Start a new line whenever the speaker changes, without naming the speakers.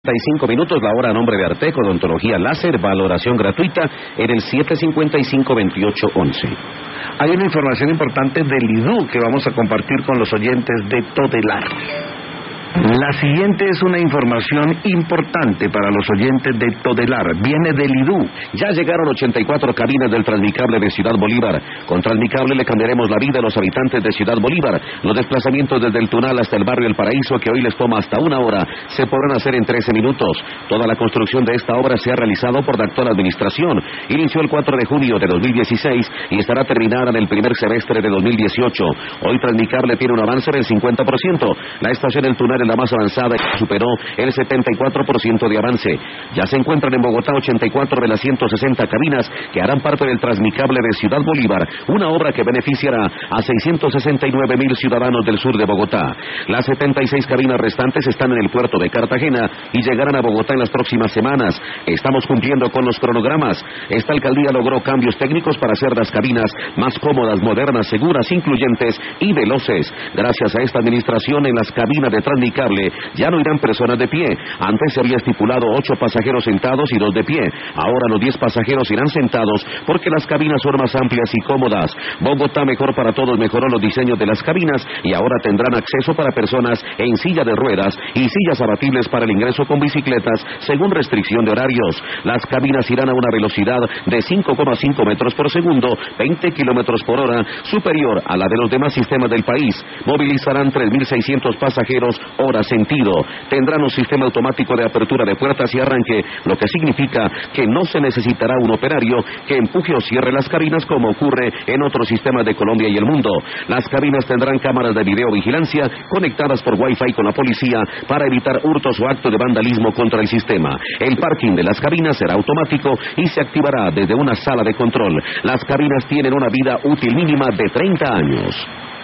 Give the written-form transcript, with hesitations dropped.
minutos, la hora a nombre de Arteco, odontología láser, valoración gratuita en el 755-2811.
Hay una información importante del IDU que vamos a compartir con los oyentes de Todelar. La siguiente es una información importante para los oyentes de Todelar. Viene del IDU.
Ya llegaron 84 cabinas del Transmicable de Ciudad Bolívar. Con Transmicable le cambiaremos la vida a los habitantes de Ciudad Bolívar. Los desplazamientos desde el Tunal hasta el barrio El Paraíso, que hoy les toma hasta 1 hora, se podrán hacer en 13 minutos. Toda la construcción de esta obra se ha realizado por la actual administración. Inició el 4 de junio de 2016 y estará terminada en el primer semestre de 2018. Hoy Transmicable tiene un avance del 50%. La estación del Tunal es la más avanzada y superó el 74% de avance. Ya se encuentran en Bogotá 84 de las 160 cabinas que harán parte del Transmicable de Ciudad Bolívar, una obra que beneficiará a 669,000 ciudadanos del sur de Bogotá. Las 76 cabinas restantes están en el puerto de Cartagena y llegarán a Bogotá en las próximas semanas. Estamos cumpliendo con los cronogramas. Esta alcaldía logró cambios técnicos para hacer las cabinas más cómodas, modernas, seguras, incluyentes y veloces. Gracias a esta administración, en las cabinas de Transmicable ya no irán personas de pie. Antes se había estipulado 8 pasajeros sentados y 2 de pie. Ahora los 10 pasajeros irán sentados porque las cabinas son más amplias y cómodas. Bogotá Mejor para Todos mejoró los diseños de las cabinas y ahora tendrán acceso para personas en silla de ruedas y sillas abatibles para el ingreso con bicicletas según restricción de horarios. Las cabinas irán a una velocidad de 5,5 metros por segundo, 20 kilómetros por hora, superior a la de los demás sistemas del país. Movilizarán 3.600 pasajeros hora sentido. Tendrán un sistema automático de apertura de puertas y arranque, lo que significa que no se necesitará un operario que empuje o cierre las cabinas como ocurre en otros sistemas de Colombia y el mundo. Las cabinas tendrán cámaras de videovigilancia conectadas por Wi-Fi con la policía para evitar hurtos o actos de vandalismo contra el sistema. El parking de las cabinas será automático y se activará desde una sala de control. Las cabinas tienen una vida útil mínima de 30 años.